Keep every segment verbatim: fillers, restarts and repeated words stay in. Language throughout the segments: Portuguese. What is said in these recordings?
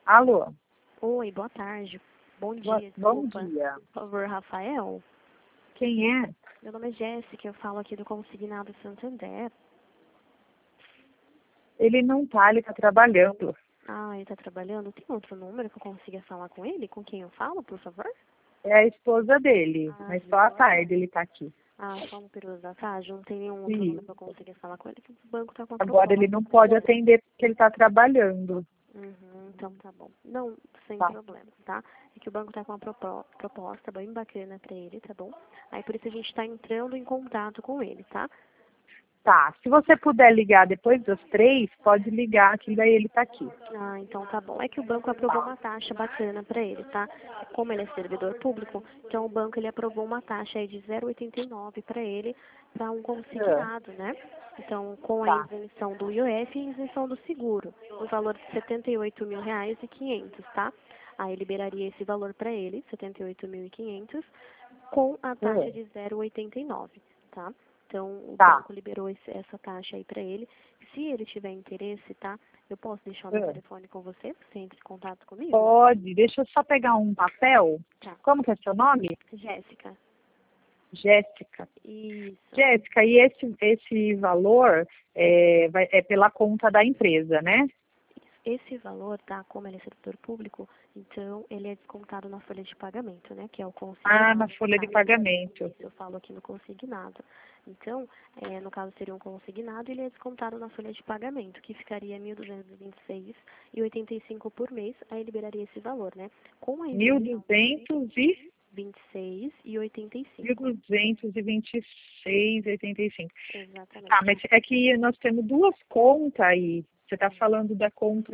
Alô? Oi, boa tarde. Bom Boa- dia, bom desculpa. dia. Por favor, Rafael. Quem é? Meu nome é Jéssica, eu falo aqui do Consignado Santander. Ele não tá, ele tá trabalhando. Ah, ele está trabalhando? Tem outro número que eu consiga falar com ele? Com quem eu falo, por favor? É a esposa dele, Ah, mas sim, só à boa tarde ele tá aqui. Ah, só no período da tarde? Não tem nenhum outro Sim. número que eu consiga falar com ele, que o banco está com a Agora ele proposta. não pode atender porque ele tá trabalhando. Uhum, então tá bom. Não, sem Tá. problema, tá? É que o banco tá com uma propo- proposta bem bacana pra ele, tá bom? Aí por isso a gente tá entrando em contato com ele, tá? Tá, se você puder ligar depois das três, pode ligar que daí ele tá aqui. Ah, então tá bom. É que o banco aprovou uma taxa bacana para ele, tá? Como ele é servidor público, então o banco ele aprovou uma taxa aí de zero vírgula oitenta e nove para ele, para um consignado, né? Então, com a Tá. isenção do I O F e a isenção do seguro, no valor de setenta e oito mil reais e quinhentos, tá? Aí liberaria esse valor para ele, setenta e oito mil e quinhentos, com a taxa de zero vírgula oitenta e nove, tá? Então, o Tá. banco liberou esse, essa taxa aí para ele. Se ele tiver interesse, tá? Eu posso deixar o meu É. telefone com você, pra você entre em contato comigo? Pode, deixa eu só pegar um papel. Tá. Como que é seu nome? Jéssica. Jéssica. Isso. Jéssica, e esse, esse valor é, vai, é pela conta da empresa, né? Esse valor, tá? Como ele é servidor público, então ele é descontado na folha de pagamento, né? Que é o consignado. Ah, na folha de tá? pagamento. Isso, eu falo aqui no consignado. Então, é, no caso seria um consignado, ele é descontado na folha de pagamento, que ficaria mil duzentos e vinte e seis reais e oitenta e cinco por mês, aí liberaria esse valor, né? Com a Mil isenção duzentos e vinte e seis e oitenta e mil cinco. duzentos e vinte e seis e oitenta e cinco. Exatamente. Ah, mas é que nós temos duas contas aí. Você está falando da conta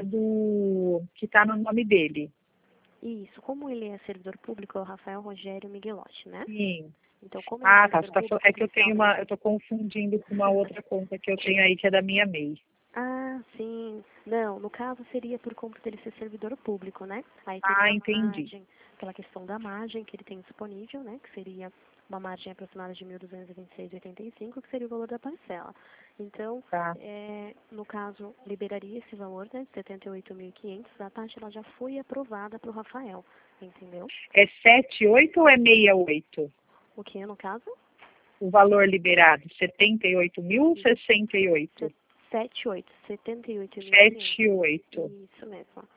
do que está no nome dele. Isso, como ele é servidor público, é o Rafael Rogério Miguelotti, né? Sim. Então, como ele é Ah, tá. servidor Você tá fal- público, é que eu tenho uma, eu oficialmente... estou confundindo com uma outra conta que eu tenho aí que é da minha M E I. Ah, sim. Não, no caso seria por conta dele ser servidor público, né? Aí Ah, teria a entendi. margem, aquela questão da margem que ele tem disponível, né? Que seria uma margem aproximada de mil duzentos e vinte e seis e oitenta e cinco, que seria o valor da parcela. Então, Tá. é, no caso, liberaria esse valor, né? setenta e oito mil e quinhentos. A taxa ela já foi aprovada para o Rafael, entendeu? É setenta e oito ou é sessenta e oito? O que, no caso? O valor liberado, setenta e oito mil ou sessenta e oito? setenta e oito, setenta e oito mil e setenta quinhentos. e oito. Isso mesmo.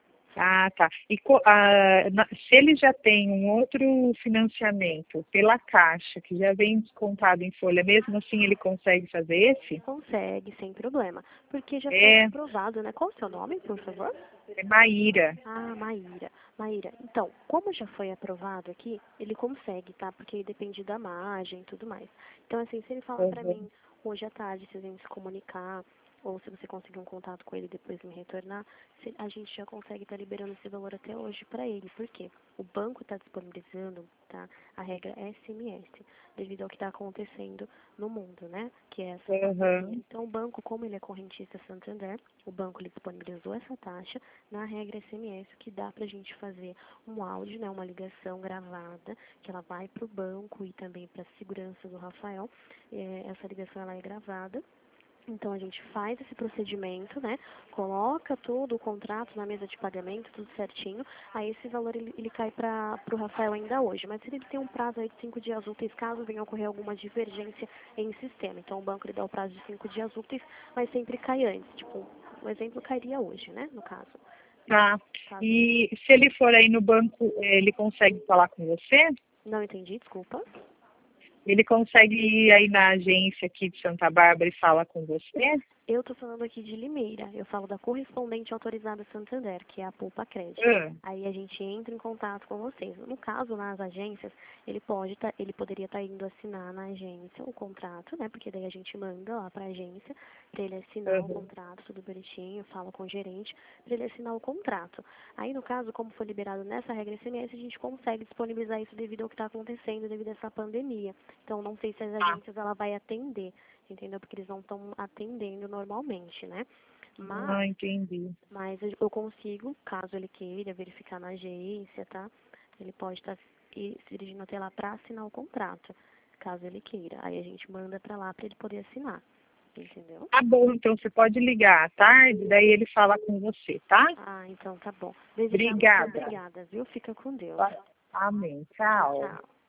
Ah, tá. E co- ah, na- se ele já tem um outro financiamento pela Caixa, que já vem descontado em folha, mesmo assim ele consegue fazer esse? Consegue, sem problema. Porque já foi É, aprovado, né? Qual o seu nome, por favor? é Maíra. Ah, Maíra. Maíra, então, como já foi aprovado aqui, ele consegue, tá? Porque depende da margem e tudo mais. Então, assim, se ele falar pra Uhum. mim hoje à tarde, se a gente se comunicar, ou se você conseguir um contato com ele e depois me retornar, se- a gente já consegue estar liberando esse valor até hoje pra ele. Por quê? O banco está disponibilizando, tá? A regra S M S, devido ao que está acontecendo no mundo, né? Que é essa pandemia. Uhum. Então, o banco, como ele é correntista Santander, o banco ele disponibilizou essa taxa na regra S M S, que dá pra gente fazer um áudio, né, uma ligação gravada, que ela vai pro banco e também para a segurança do Rafael. É, essa ligação ela é gravada. Então a gente faz esse procedimento, né? Coloca todo o contrato na mesa de pagamento, tudo certinho. Aí esse valor ele, ele cai para o Rafael ainda hoje. Mas ele tem um prazo aí de cinco dias úteis caso venha ocorrer alguma divergência em sistema. Então o banco ele dá o prazo de cinco dias úteis, mas sempre cai antes. Tipo, o exemplo cairia hoje, né? No caso. Tá. Caso... E se ele for aí no banco, ele consegue falar com você? Não entendi, desculpa. Ele consegue ir aí na agência aqui de Santa Bárbara e falar com você? Eu estou falando aqui de Limeira. Eu falo da correspondente autorizada Santander, que é a Poupa Crédito. Ah, Aí a gente entra em contato com vocês. No caso, nas agências, ele pode tá, ele poderia estar indo assinar na agência o contrato, né? Porque daí a gente manda lá para a agência para ele assinar o uhum. contrato, tudo bonitinho, fala com o gerente para ele assinar o contrato. Aí, no caso, como foi liberado nessa regra S M S, a gente consegue disponibilizar isso devido ao que está acontecendo, devido a essa pandemia. Então, não sei se as agências ela vai atender, entendeu? Porque eles não estão atendendo normalmente, né? Mas, Ah, entendi. mas eu eu consigo, caso ele queira verificar na agência, tá? Ele pode estar se dirigindo até lá para assinar o contrato, caso ele queira. Aí a gente manda para lá para ele poder assinar. entendeu? Tá bom, então você pode ligar à tarde, daí ele fala com você, tá? Ah, então tá bom. Desde já, muito Obrigada. obrigada, viu? Fica com Deus. Amém. Tchau. Tchau.